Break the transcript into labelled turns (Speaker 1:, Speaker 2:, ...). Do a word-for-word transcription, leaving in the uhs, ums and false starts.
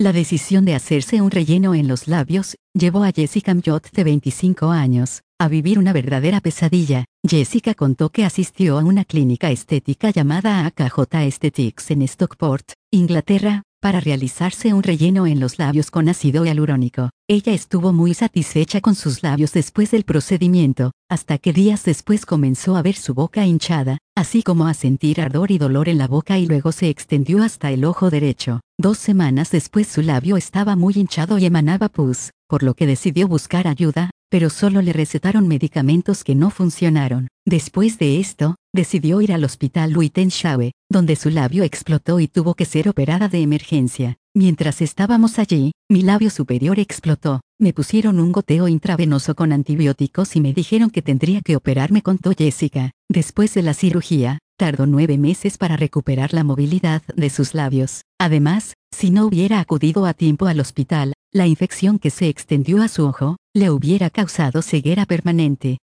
Speaker 1: La decisión de hacerse un relleno en los labios llevó a Jessica Mjot, de veinticinco años, a vivir una verdadera pesadilla. Jessica contó que asistió a una clínica estética llamada A K J Aesthetics en Stockport, Inglaterra, para realizarse un relleno en los labios con ácido hialurónico. Ella estuvo muy satisfecha con sus labios después del procedimiento, hasta que días después comenzó a ver su boca hinchada, así como a sentir ardor y dolor en la boca, y luego se extendió hasta el ojo derecho. Dos semanas después su labio estaba muy hinchado y emanaba pus, por lo que decidió buscar ayuda, pero solo le recetaron medicamentos que no funcionaron. Después de esto, decidió ir al hospital Wythenshawe, donde su labio explotó y tuvo que ser operada de emergencia. Mientras estábamos allí, mi labio superior explotó. Me pusieron un goteo intravenoso con antibióticos y me dijeron que tendría que operarme, contó Jessica. Después de la cirugía, tardó nueve meses para recuperar la movilidad de sus labios. Además, si no hubiera acudido a tiempo al hospital, la infección que se extendió a su ojo le hubiera causado ceguera permanente.